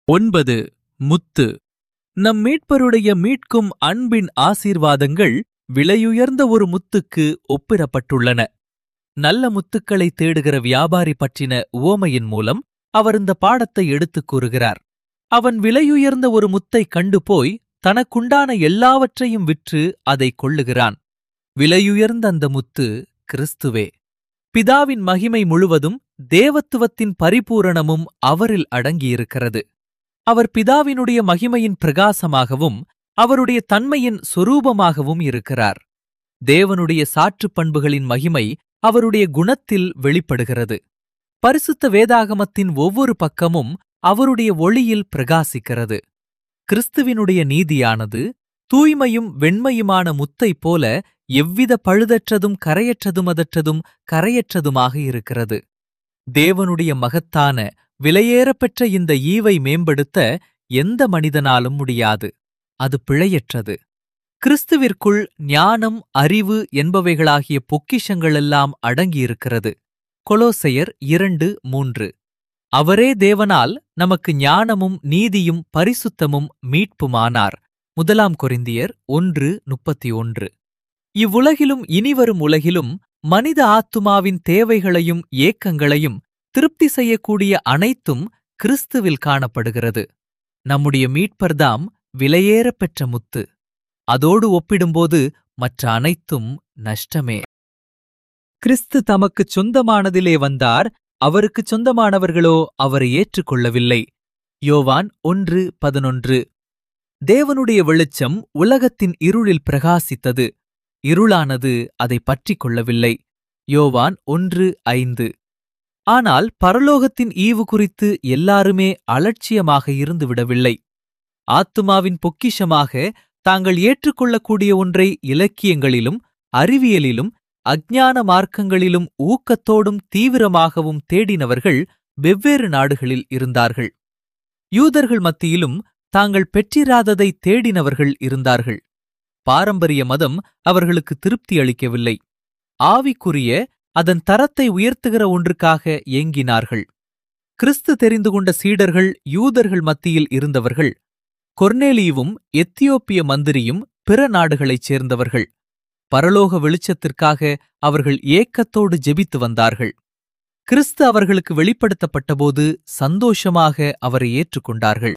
9. முத்து. நம் மீட்பருடைய மீட்கும் அன்பின் ஆசீர்வாதங்கள் விலையுயர்ந்த ஒரு முத்துக்கு ஒப்பிடப்பட்டுள்ளன. நல்ல முத்துக்களை தேடுகிற வியாபாரி பற்றின உவமையின் மூலம் அவர் இந்த பாடத்தை எடுத்துக் கூறுகிறார். அவன் விலையுயர்ந்த ஒரு முத்தை கண்டு போய் தனக்குண்டான எல்லாவற்றையும் விற்று அதை கொள்ளுகிறான். விலையுயர்ந்த அந்த முத்து கிறிஸ்துவே. பிதாவின் மகிமை முழுவதும் தேவத்துவத்தின் பரிபூரணமும் அவரில் அடங்கியிருக்கிறது. அவர் பிதாவினுடைய மகிமையின் பிரகாசமாகவும் அவருடைய தன்மையின் சொரூபமாகவும் இருக்கிறார். தேவனுடைய சாற்றுப் பண்புகளின் மகிமை அவருடைய குணத்தில் வெளிப்படுகிறது. பரிசுத்த வேதாகமத்தின் ஒவ்வொரு பக்கமும் அவருடைய ஒளியில் பிரகாசிக்கிறது. கிறிஸ்துவினுடைய நீதியானது தூய்மையும் வெண்மையுமான முத்தைப் போல எவ்வித பழுதற்றதும் கரையற்றதுமாக இருக்கிறது. தேவனுடைய மகத்தான விலையேறப்பெற்ற இந்த ஈவை மேம்படுத்த எந்த மனிதனாலும் முடியாது. அது பிழையற்றது. கிறிஸ்துவிற்குள் ஞானம், அறிவு என்பவைகளாகிய பொக்கிஷங்களெல்லாம் அடங்கியிருக்கிறது. கொலோசையர் 2:3. அவரே தேவனால் நமக்கு ஞானமும் நீதியும் பரிசுத்தமும் மீட்புமானார். 1 கொரிந்தியர் 1:31. இவ்வுலகிலும் இனிவரும் உலகிலும் மனித ஆத்துமாவின் தேவைகளையும் ஏக்கங்களையும் திருப்தி செய்யக்கூடிய அனைத்தும் கிறிஸ்துவில் காணப்படுகிறது. நம்முடைய மீட்பர்தாம் விலையேறப்பெற்ற முத்து. அதோடு ஒப்பிடும்போது மற்ற அனைத்தும் நஷ்டமே. கிறிஸ்து தமக்குச் சொந்தமானதிலே வந்தார், அவருக்குச் சொந்தமானவர்களோ அவரை ஏற்றுக்கொள்ளவில்லை. யோவான் 1:11. தேவனுடைய வெளிச்சம் உலகத்தின் இருளில் பிரகாசித்தது. இருளானது அதை பற்றிக் கொள்ளவில்லை. யோவான் 1:5. ஆனால் பரலோகத்தின் ஈவு குறித்து எல்லாருமே அலட்சியமாக இருந்துவிடவில்லை. ஆத்துமாவின் பொக்கிஷமாக தாங்கள் ஏற்றுக்கொள்ளக்கூடிய ஒன்றை இலக்கியங்களிலும் அறிவியலிலும் அஞ்ஞான மார்க்கங்களிலும் ஊக்கத்தோடும் தீவிரமாகவும் தேடினவர்கள் வெவ்வேறு நாடுகளில் இருந்தார்கள். யூதர்கள் மத்தியிலும் தாங்கள் பெற்றிராததை தேடினவர்கள் இருந்தார்கள். பாரம்பரிய மதம் அவர்களுக்கு திருப்தி அளிக்கவில்லை. ஆவிக்குரிய அதன் தரத்தை உயர்த்துகிற ஒன்றுக்காக ஏங்கினார்கள். கிறிஸ்து தெரிந்து கொண்ட சீடர்கள் யூதர்கள் மத்தியில் இருந்தவர்கள். கொர்நேலியுவும் எத்தியோப்பிய மந்திரியும் பிற நாடுகளைச் சேர்ந்தவர்கள். பரலோக வெளிச்சத்திற்காக அவர்கள் ஏக்கத்தோடு ஜெபித்து வந்தார்கள். கிறிஸ்து அவர்களுக்கு வெளிப்படுத்தப்பட்டபோது சந்தோஷமாக அவரை ஏற்றுக்கொண்டார்கள்.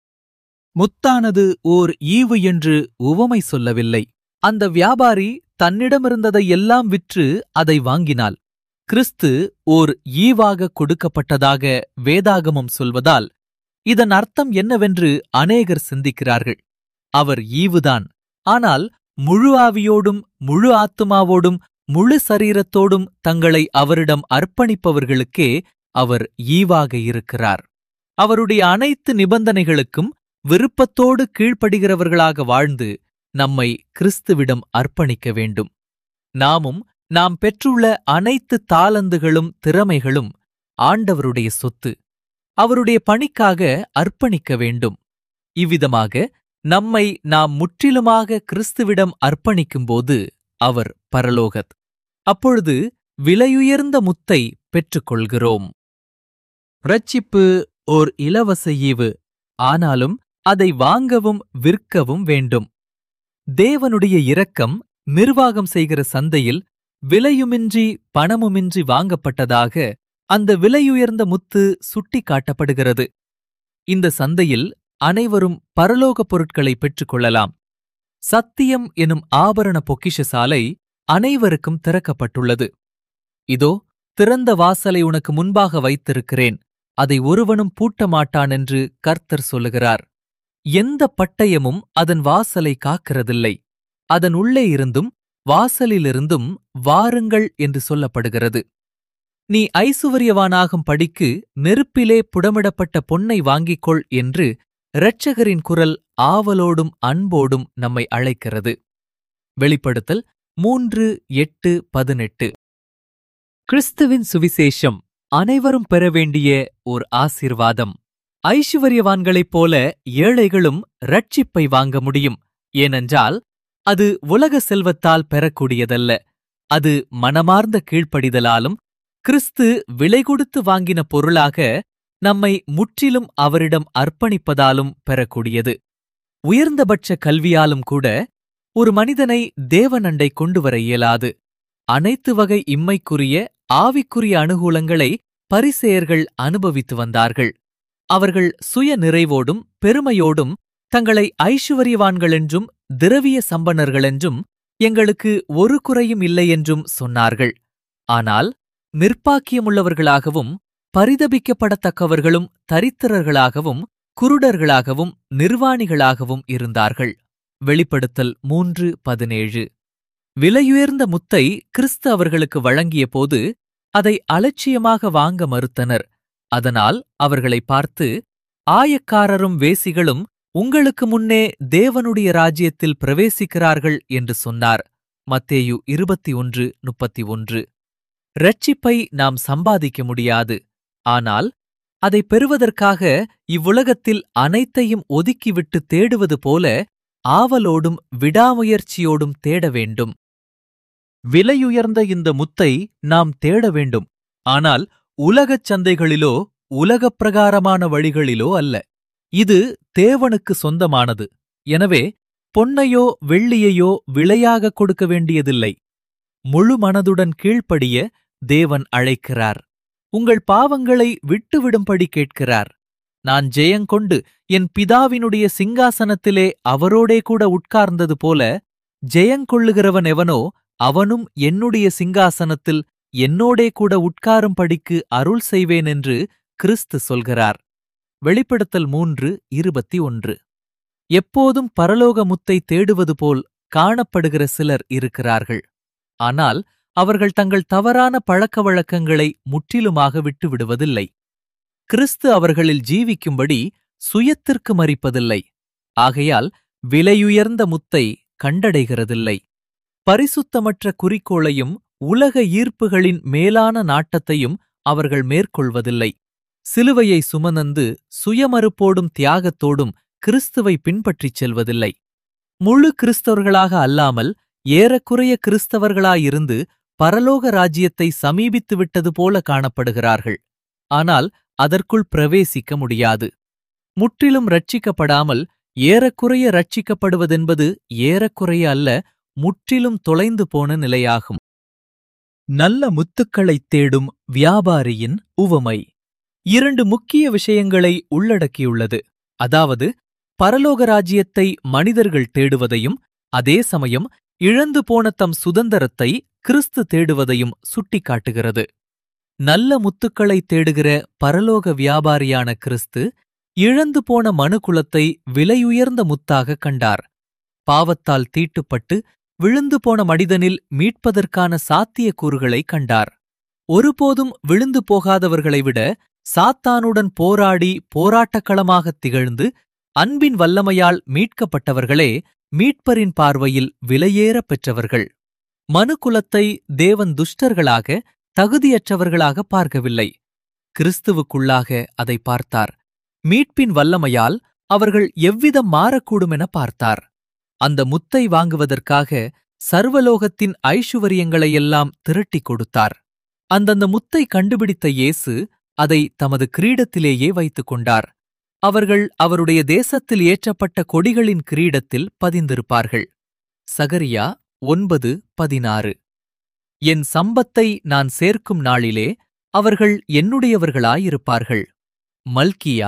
முத்தானது ஓர் ஈவு என்று உவமை சொல்லவில்லை. அந்த வியாபாரி தன்னிடமிருந்ததை எல்லாம் விற்று அதை வாங்கினாள். கிறிஸ்து ஓர் ஈவாக கொடுக்கப்பட்டதாக வேதாகமம் சொல்வதால் இதன் அர்த்தம் என்னவென்று அநேகர் சிந்திக்கிறார்கள். அவர் ஈவுதான், ஆனால் முழு ஆவியோடும் முழு ஆத்துமாவோடும் முழு சரீரத்தோடும் தங்களை அவரிடம் அர்ப்பணிப்பவர்களுக்கே அவர் ஈவாக இருக்கிறார். அவருடைய அனைத்து நிபந்தனைகளுக்கும் விருப்பத்தோடு கீழ்ப்படுகிறவர்களாக வாழ்ந்து நம்மை கிறிஸ்துவிடம் அர்ப்பணிக்க வேண்டும். நாமும் நாம் பெற்றுள்ள அனைத்து தாலந்துகளும் திறமைகளும் ஆண்டவருடைய சொத்து. அவருடைய பணிக்காக அர்ப்பணிக்க வேண்டும். இவ்விதமாக நம்மை நாம் முற்றிலுமாக கிறிஸ்துவிடம் அர்ப்பணிக்கும்போது அவர் பரலோகத். அப்பொழுது விலையுயர்ந்த முத்தை பெற்றுக்கொள்கிறோம். இரட்சிப்பு ஓர் இலவச ஈவு, ஆனாலும் அதை வாங்கவும் விற்கவும் வேண்டும். தேவனுடைய இரக்கம் நிர்வாகம் செய்கிற சந்தையில் விலையுமின்றி பணமுமின்றி வாங்கப்பட்டதாக அந்த விலையுயர்ந்த முத்து சுட்டி காட்டப்படுகிறது. இந்த சந்தையில் அனைவரும் பரலோகப் பொருட்களை பெற்றுக்கொள்ளலாம். சத்தியம் எனும் ஆபரண பொக்கிஷசாலை அனைவருக்கும் திறக்கப்பட்டுள்ளது. இதோ திறந்த வாசலை உனக்கு முன்பாக வைத்திருக்கிறேன், அதை ஒருவனும் பூட்டமாட்டான் என்று கர்த்தர் சொல்லுகிறார். எந்த பட்டயமும் அதன் வாசலை காக்கிறதில்லை. அதன் உள்ளே இருந்தும் வாசலிலிருந்தும் வாருங்கள் என்று சொல்லப்படுகிறது. நீ ஐசுவரியவானாகும் படிக்கு நெருப்பிலே புடமிடப்பட்ட பொன்னை வாங்கிக்கொள் என்று இரட்சகரின் குரல் ஆவலோடும் அன்போடும் நம்மை அழைக்கிறது. வெளிப்படுத்தல் 3:8-18. கிறிஸ்துவின் சுவிசேஷம் அனைவரும் பெற வேண்டிய ஓர் ஆசீர்வாதம். ஐசுவரியவான்களைப் போல ஏழைகளும் இரட்சிப்பை வாங்க முடியும். ஏனென்றால் அது உலக செல்வத்தால் பெறக்கூடியதல்ல. அது மனமார்ந்த கீழ்ப்படிதலாலும் கிறிஸ்து விலை கொடுத்து வாங்கின பொருளாக நம்மை முற்றிலும் அவரிடம் அர்ப்பணிப்பதாலும் பெறக்கூடியது. உயர்ந்தபட்ச கல்வியாலும் கூட ஒரு மனிதனை தேவனண்டை கொண்டுவர இயலாது. அனைத்து வகை இம்மைக்குரிய ஆவிக்குரிய அனுகூலங்களை பரிசேயர்கள் அனுபவித்து வந்தார்கள். அவர்கள் சுய நிறைவோடும் பெருமையோடும் தங்களை ஐசுவரியவான்களென்றும் திரவிய சம்பன்னர்களென்றும் எங்களுக்கு ஒரு குறையும் இல்லையென்றும் சொன்னார்கள். ஆனால் நிர்ப்பாக்கியமுள்ளவர்களாகவும் பரிதபிக்கப்படத்தக்கவர்களும் தரித்திரர்களாகவும் குருடர்களாகவும் நிர்வாணிகளாகவும் இருந்தார்கள். வெளிப்படுத்தல் 3:17. விலையுயர்ந்த முத்தை கிறிஸ்து அவர்களுக்கு வழங்கிய போது அதை அலட்சியமாக வாங்க மறுத்தனர். அதனால் அவர்களை பார்த்து, ஆயக்காரரும் வேசிகளும் உங்களுக்கு முன்னே தேவனுடைய ராஜ்யத்தில் பிரவேசிக்கிறார்கள் என்று சொன்னார். மத்தேயு 21:31. இரட்சிப்பை நாம் சம்பாதிக்க முடியாது. ஆனால் அதை பெறுவதற்காக இவ்வுலகத்தில் அனைத்தையும் ஒதுக்கிவிட்டு தேடுவது போல ஆவலோடும் விடாமுயற்சியோடும் தேட வேண்டும். விலையுயர்ந்த இந்த முத்தை நாம் தேட வேண்டும். ஆனால் உலகச் சந்தைகளிலோ உலகப் பிரகாரமான வழிகளிலோ அல்ல. இது தேவனுக்கு சொந்தமானது. எனவே பொன்னையோ வெள்ளியையோ விலையாகக் கொடுக்க வேண்டியதில்லை. முழு மனதுடன் கீழ்ப்படிய தேவன் அழைக்கிறார். உங்கள் பாவங்களை விட்டுவிடும்படி கேட்கிறார். நான் ஜெயங்கொண்டு என் பிதாவினுடைய சிங்காசனத்திலே அவரோடே கூட உட்கார்ந்தது போல ஜெயங்கொள்ளுகிறவன் எவனோ அவனும் என்னுடைய சிங்காசனத்தில் என்னோடே கூட உட்காரும்படிக்கு அருள் செய்வேன் என்று கிறிஸ்து சொல்கிறார். வெளிப்படுத்தல் 3:21. எப்போதும் பரலோக முத்தை தேடுவது போல் காணப்படுகிற சிலர் இருக்கிறார்கள். ஆனால் அவர்கள் தங்கள் தவறான பழக்க வழக்கங்களை முற்றிலுமாக விட்டுவிடுவதில்லை. கிறிஸ்து அவர்களில் ஜீவிக்கும்படி சுயத்திற்கு மரிப்பதில்லை. ஆகையால் விலையுயர்ந்த முத்தை கண்டடைகிறதில்லை. பரிசுத்தமற்ற குறிக்கோளையும் உலக ஈர்ப்புகளின் மேலான நாட்டத்தையும் அவர்கள் மேற்கொள்வதில்லை. சிலுவையை சுமந்து சுயமறுப்போடும் தியாகத்தோடும் கிறிஸ்துவை பின்பற்றிச் செல்வதில்லை. முழு கிறிஸ்தவர்களாக அல்லாமல் ஏறக்குறைய கிறிஸ்தவர்களாயிருந்து பரலோக ராஜ்யத்தை சமீபித்துவிட்டது போல காணப்படுகிறார்கள். ஆனால் அதற்குள் பிரவேசிக்க முடியாது. முற்றிலும் ரட்சிக்கப்படாமல் ஏறக்குறைய ரட்சிக்கப்படுவதென்பது ஏறக்குறைய அல்ல, முற்றிலும் தொலைந்து போன நிலையாகும். நல்ல முத்துக்களைத் தேடும் வியாபாரியின் உவமை 2 முக்கிய விஷயங்களை உள்ளடக்கியுள்ளது. அதாவது பரலோக ராஜ்யத்தை மனிதர்கள் தேடுவதையும் அதே சமயம் இழந்து போன தம் சுதந்திரத்தை கிறிஸ்து தேடுவதையும் சுட்டிக்காட்டுகிறது. நல்ல முத்துக்களைத் தேடுகிற பரலோக வியாபாரியான கிறிஸ்து இழந்து போன மனுக்குலத்தை விலையுயர்ந்த முத்தாக கண்டார். பாவத்தால் தீட்டுப்பட்டு விழுந்து போன மனிதனில் மீட்பதற்கான சாத்தியக்கூறுகளை கண்டார். ஒருபோதும் விழுந்து போகாதவர்களை விட சாத்தானுடன் போராடி போராட்டக்களமாகத் திகழ்ந்து அன்பின் வல்லமையால் மீட்கப்பட்டவர்களே மீட்பரின் பார்வையில் விலையேறப் பெற்றவர்கள். மனுக்குலத்தை தேவன் துஷ்டர்களாக தகுதியற்றவர்களாக பார்க்கவில்லை. கிறிஸ்துவுக்குள்ளாக அதை பார்த்தார். மீட்பின் வல்லமையால் அவர்கள் எவ்விதம் மாறக்கூடுமென பார்த்தார். அந்த முத்தை வாங்குவதற்காக சர்வலோகத்தின் ஐசுவரியங்களையெல்லாம் திரட்டிக் கொடுத்தார். அந்தந்த முத்தை கண்டுபிடித்த இயேசு அதை தமது கிரீடத்திலேயே வைத்துக் கொண்டார். அவர்கள் அவருடைய தேசத்தில் ஏற்றப்பட்ட கொடிகளின் கிரீடத்தில் பதிந்திருப்பார்கள். சகரியா 9:16. என் சம்பத்தை நான் சேர்க்கும் நாளிலே அவர்கள் என்னுடையவர்களாயிருப்பார்கள். மல்கியா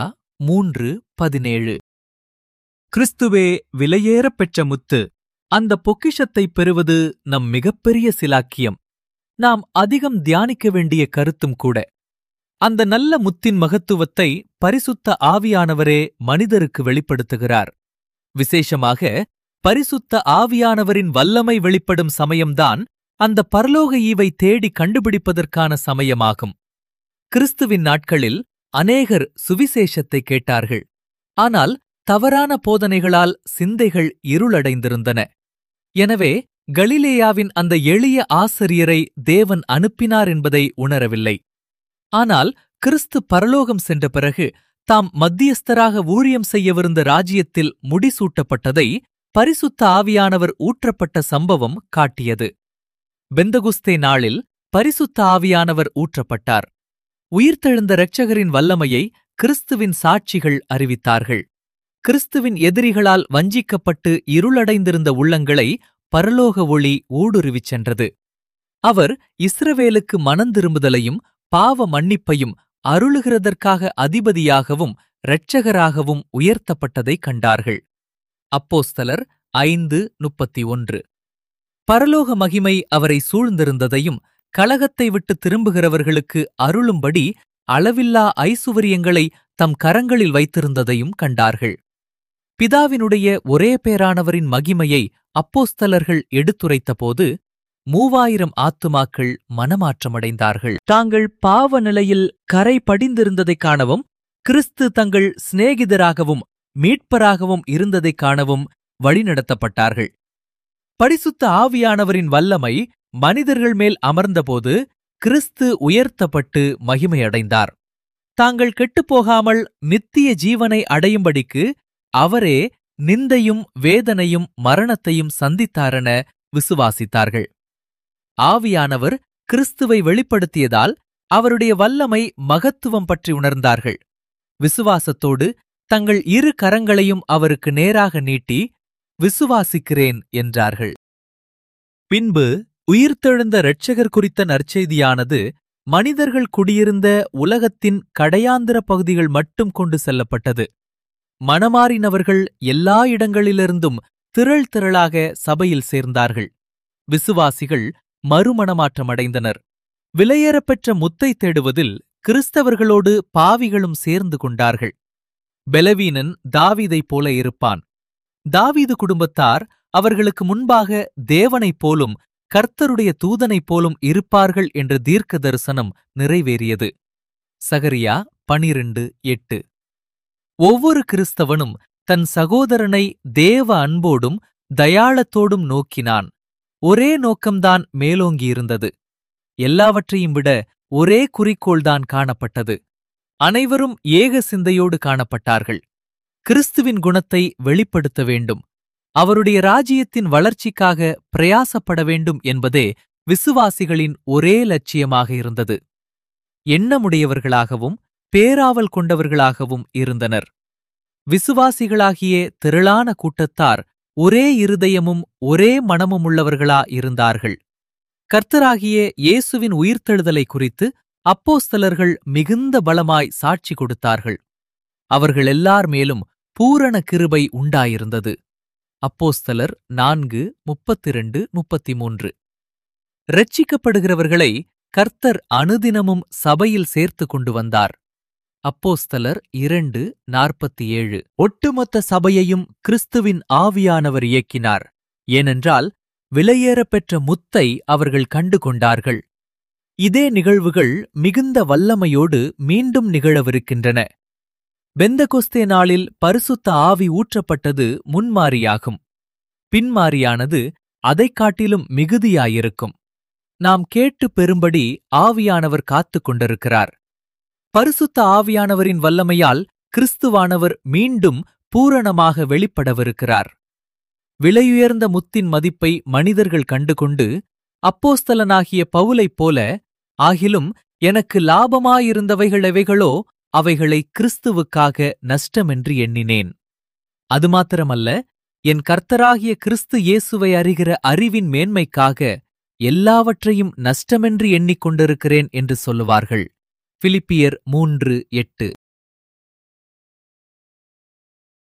3:17. கிறிஸ்துவே விலையேறப் பெற்ற முத்து. அந்த பொக்கிஷத்தைப் பெறுவது நம் மிகப்பெரிய சிலாக்கியம். நாம் அதிகம் தியானிக்க வேண்டிய கருத்தும் கூட. அந்த நல்ல முத்தின் மகத்துவத்தை பரிசுத்த ஆவியானவரே மனிதருக்கு வெளிப்படுத்துகிறார். விசேஷமாக பரிசுத்த ஆவியானவரின் வல்லமை வெளிப்படும் சமயம்தான் அந்த பரலோக ஈவை தேடி கண்டுபிடிப்பதற்கான சமயமாகும். கிறிஸ்துவின் நாட்களில் அநேகர் சுவிசேஷத்தை கேட்டார்கள். ஆனால் தவறான போதனைகளால் சிந்தைகள் இருளடைந்திருந்தன. எனவே கலிலேயாவின் அந்த எளிய ஆசிரியரை தேவன் அனுப்பினார் என்பதை உணரவில்லை. ஆனால் கிறிஸ்து பரலோகம் சென்ற பிறகு தாம் மத்தியஸ்தராக ஊழியம் செய்யவிருந்த ராஜ்யத்தில் முடிசூட்டப்பட்டதை பரிசுத்த ஆவியானவர் ஊற்றப்பட்ட சம்பவம் காட்டியது. பெந்தகுஸ்தே நாளில் பரிசுத்த ஆவியானவர் ஊற்றப்பட்டார். உயிர்த்தெழுந்த இரட்சகரின் வல்லமையை கிறிஸ்துவின் சாட்சிகள் அறிவித்தார்கள். கிறிஸ்துவின் எதிரிகளால் வஞ்சிக்கப்பட்டு இருளடைந்திருந்த உள்ளங்களை பரலோக ஒளி ஊடுருவிச் சென்றது. அவர் இஸ்ரவேலுக்கு மனந்திரும்புதலையும் பாவ மன்னிப்பையும் அருளுகிறதற்காக அதிபதியாகவும் இரட்சகராகவும் உயர்த்தப்பட்டதைக் கண்டார்கள். அப்போஸ்தலர் 5:31. பரலோக மகிமை அவரை சூழ்ந்திருந்ததையும் கலகத்தை விட்டு திரும்புகிறவர்களுக்கு அருளும்படி அளவில்லா ஐசுவரியங்களை தம் கரங்களில் வைத்திருந்ததையும் கண்டார்கள். பிதாவினுடைய ஒரே பேரானவரின் மகிமையை அப்போஸ்தலர்கள் எடுத்துரைத்தபோது 3000 ஆத்துமாக்கள் மனமாற்றமடைந்தார்கள். தாங்கள் பாவ நிலையில் கரை படிந்திருந்ததைக் காணவும், கிறிஸ்து தங்கள் சிநேகிதராகவும் மீட்பராகவும் இருந்ததைக் காணவும் வழிநடத்தப்பட்டார்கள். பரிசுத்த ஆவியானவரின் வல்லமை மனிதர்கள் மேல் அமர்ந்தபோது கிறிஸ்து உயர்த்தப்பட்டு மகிமையடைந்தார். தாங்கள் கெட்டுப்போகாமல் நித்திய ஜீவனை அடையும்படிக்கு அவரே நிந்தையும் வேதனையும் மரணத்தையும் சந்தித்தாரென விசுவாசித்தார்கள். ஆவியானவர் கிறிஸ்துவை வெளிப்படுத்தியதால் அவருடைய வல்லமை மகத்துவம் பற்றி உணர்ந்தார்கள். விசுவாசத்தோடு தங்கள் இரு கரங்களையும் அவருக்கு நேராக நீட்டி விசுவாசிக்கிறேன் என்றார்கள். பின்பு உயிர்த்தெழுந்த இரட்சகர் குறித்த நற்செய்தியானது மனிதர்கள் குடியிருந்த உலகத்தின் கடையாந்திர பகுதிகள் மட்டும் கொண்டு செல்லப்பட்டது. மனமாறினவர்கள் எல்லா இடங்களிலிருந்தும் திரள் திரளாக சபையில் சேர்ந்தார்கள். விசுவாசிகள் மறுமணமாற்றமடைந்தனர். விலையேறப்பெற்ற முத்தை தேடுவதில் கிறிஸ்தவர்களோடு பாவிகளும் சேர்ந்து கொண்டார்கள். பெலவீனன் தாவீதைப் போல இருப்பான். தாவீது குடும்பத்தார் அவர்களுக்கு முன்பாக தேவனைப் போலும் கர்த்தருடைய தூதனைப் போலும் இருப்பார்கள் என்ற தீர்க்க தரிசனம் நிறைவேறியது. சகரியா 12:8. ஒவ்வொரு கிறிஸ்தவனும் தன் சகோதரனை தேவ அன்போடும் தயாளத்தோடும் நோக்கினான். ஒரே நோக்கம்தான் மேலோங்கியிருந்தது. எல்லாவற்றையும் விட ஒரே குறிக்கோள்தான் காணப்பட்டது. அனைவரும் ஏக சிந்தையோடு காணப்பட்டார்கள். கிறிஸ்துவின் குணத்தை வெளிப்படுத்த வேண்டும், அவருடைய ராஜ்யத்தின் வளர்ச்சிக்காக பிரயாசப்பட வேண்டும் என்பதே விசுவாசிகளின் ஒரே லட்சியமாக இருந்தது. எண்ணமுடையவர்களாகவும் பேராவல் கொண்டவர்களாகவும் இருந்தனர். விசுவாசிகளாகிய திரளான கூட்டத்தார் ஒரே இருதயமும் ஒரே மனமுமுள்ளவர்களா இருந்தார்கள். கர்த்தராகிய இயேசுவின் உயிர்த்தெழுதலை குறித்து அப்போஸ்தலர்கள் மிகுந்த பலமாய் சாட்சி கொடுத்தார்கள். அவர்கள் எல்லார் மேலும் பூரண கிருபை உண்டாயிருந்தது. அப்போஸ்தலர் 4:32-33. இரட்சிக்கப்படுகிறவர்களை கர்த்தர் அனுதினமும் சபையில் சேர்த்து கொண்டு வந்தார். அப்போஸ்தலர் 2:47. ஒட்டுமொத்த சபையையும் கிறிஸ்துவின் ஆவியானவர் இயக்கினார். ஏனென்றால் விலையேறப்பெற்ற முத்தை அவர்கள் கண்டு கொண்டார்கள். இதே நிகழ்வுகள் மிகுந்த வல்லமையோடு மீண்டும் நிகழவிருக்கின்றன. பெந்தகொஸ்தே நாளில் பரிசுத்த ஆவி ஊற்றப்பட்டது முன்மாரியாகும். பின்மாரியானது அதைக் காட்டிலும் மிகுதியாயிருக்கும். நாம் கேட்டு பெறும்படி ஆவியானவர் காத்துக் கொண்டிருக்கிறார். பரிசுத்த ஆவியானவரின் வல்லமையால் கிறிஸ்துவானவர் மீண்டும் பூரணமாக வெளிப்படவிருக்கிறார். விலையுயர்ந்த முத்தின் மதிப்பை மனிதர்கள் கண்டுகொண்டு அப்போஸ்தலனாகிய பவுலைப் போல, ஆகிலும் எனக்கு லாபமாயிருந்தவைகள் எவைகளோ அவைகளை கிறிஸ்துவுக்காக நஷ்டமென்று எண்ணினேன். அது மாத்திரமல்ல, என் கர்த்தராகிய கிறிஸ்து இயேசுவை அறிகிற அறிவின் மேன்மைக்காக எல்லாவற்றையும் நஷ்டமென்று எண்ணிக்கொண்டிருக்கிறேன் என்று சொல்லுவார்கள். பிலிப்பியர் 3:8.